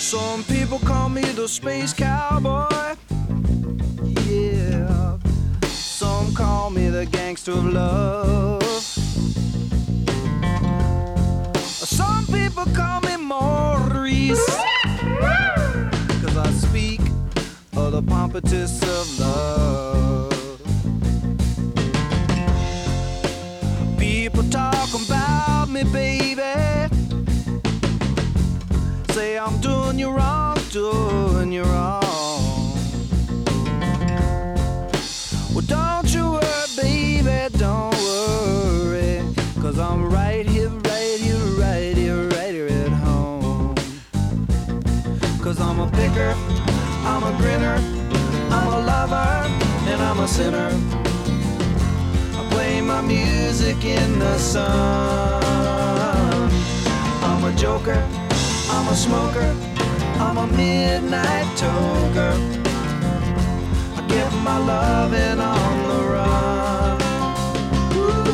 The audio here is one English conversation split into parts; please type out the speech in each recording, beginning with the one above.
Some people call me the space cowboy. Yeah. Some call me the gangster of love. Some people call me Maurice, 'cause I speak of the pompatus of love. People talk about me, baby, say I'm doing you wrong, doing you wrong. Well, don't you worry, baby, don't worry, 'cause I'm right here, right here, right here, right here at home. 'Cause I'm a picker, I'm a grinner, I'm a lover, and I'm a sinner. I play my music in the sun. I'm a joker, I'm a smoker, I'm a midnight toker. I get my loving on the run. Ooh,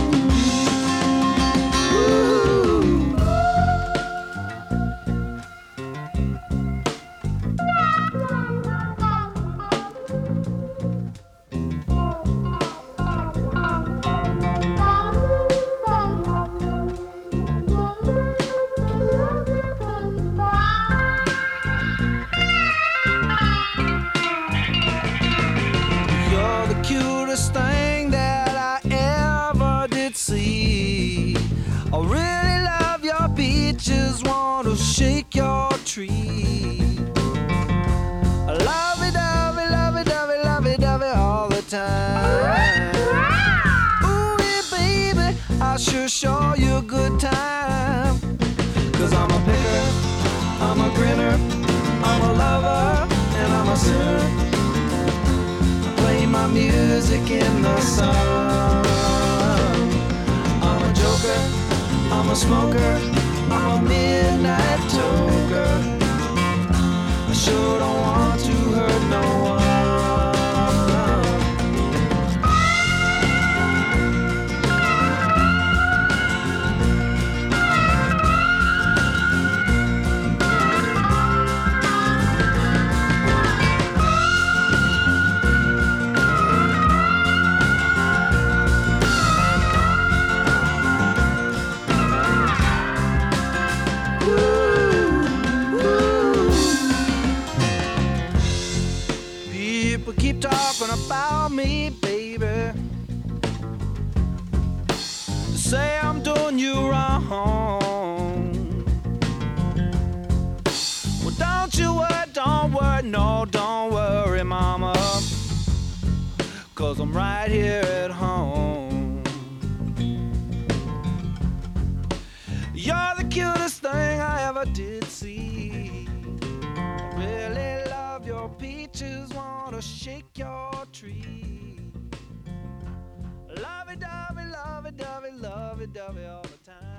ooh. You're the cutest thing that I ever did see. I really love your peaches, wanna shake your tree. Lovey dovey, lovey dovey, lovey dovey all the time. Ooh, yeah, baby, I sure show you a good time. 'Cause I'm a picker, I'm a grinner, I'm a lover, and I'm a sinner. Play my music in the sun. I'm a joker, I'm a smoker, I'm a midnight toker. I sure don't want to hurt no one. People keep talking about me, baby. Say I'm doing you wrong. Well, don't you worry, no, don't worry, mama, 'cause I'm right here at home. You're the cutest thing I ever did see. I really love your peaches, wanna shake your tree. Lovey-dovey, lovey-dovey, lovey-dovey all the time.